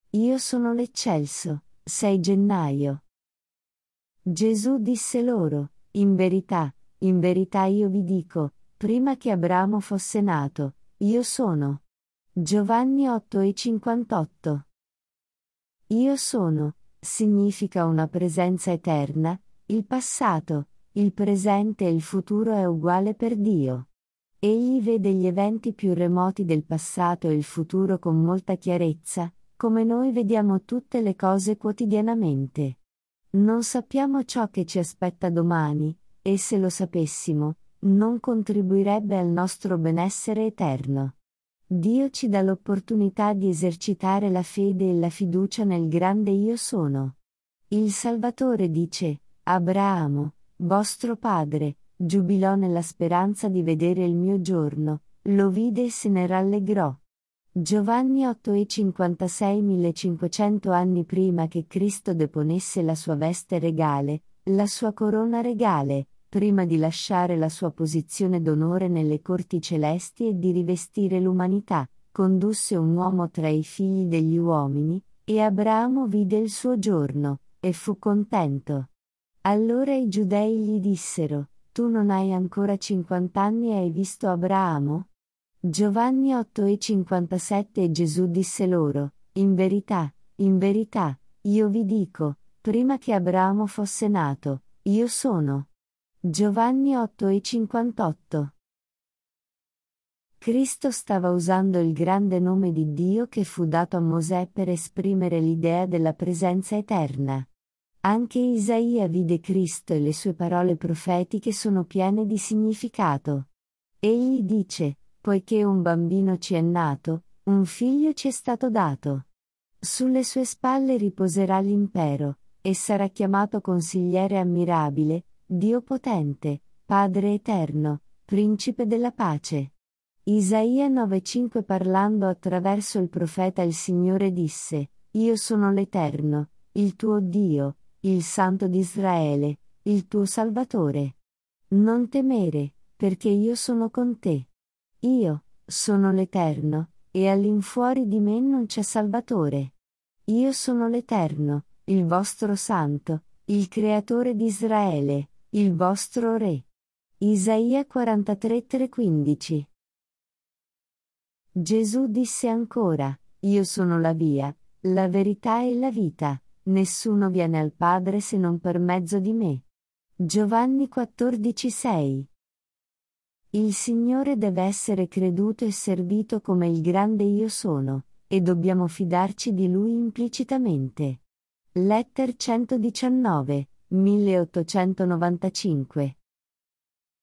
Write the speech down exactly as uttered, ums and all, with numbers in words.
Io sono l'eccelso, sei gennaio. Gesù disse loro, in verità, in verità io vi dico, prima che Abramo fosse nato, io sono. Giovanni otto e cinquantotto. Io sono, significa una presenza eterna, il passato, il presente e il futuro è uguale per Dio. Egli vede gli eventi più remoti del passato e il futuro con molta chiarezza, come noi vediamo tutte le cose quotidianamente. Non sappiamo ciò che ci aspetta domani, e se lo sapessimo, non contribuirebbe al nostro benessere eterno. Dio ci dà l'opportunità di esercitare la fede e la fiducia nel grande Io sono. Il Salvatore dice, Abramo, vostro padre, giubilò nella speranza di vedere il mio giorno, lo vide e se ne rallegrò. Giovanni otto e cinquantasei millecinquecento anni prima che Cristo deponesse la sua veste regale, la sua corona regale, prima di lasciare la sua posizione d'onore nelle corti celesti e di rivestire l'umanità, condusse un uomo tra i figli degli uomini, e Abramo vide il suo giorno, e fu contento. Allora i giudei gli dissero, tu non hai ancora cinquant'anni e hai visto Abramo? Giovanni otto e cinquantasette E Gesù disse loro, in verità, in verità, io vi dico, prima che Abramo fosse nato, io sono. Giovanni otto e cinquantotto. Cristo stava usando il grande nome di Dio che fu dato a Mosè per esprimere l'idea della presenza eterna. Anche Isaia vide Cristo e le sue parole profetiche sono piene di significato. Egli dice, poiché un bambino ci è nato, un figlio ci è stato dato. Sulle sue spalle riposerà l'impero, e sarà chiamato Consigliere ammirabile, Dio potente, Padre eterno, Principe della pace. Isaia nove cinque Parlando attraverso il profeta il Signore disse, Io sono l'Eterno, il tuo Dio, il Santo di Israele, il tuo Salvatore. Non temere, perché io sono con te. Io, sono l'Eterno, e all'infuori di me non c'è Salvatore. Io sono l'Eterno, il vostro Santo, il Creatore di Israele, il vostro Re. Isaia quarantatré tre quindici. Gesù disse ancora, Io sono la via, la verità e la vita, nessuno viene al Padre se non per mezzo di me. Giovanni quattordici sei. Il Signore deve essere creduto e servito come il grande Io sono, e dobbiamo fidarci di Lui implicitamente. Letter centodiciannove, milleottocentonovantacinque.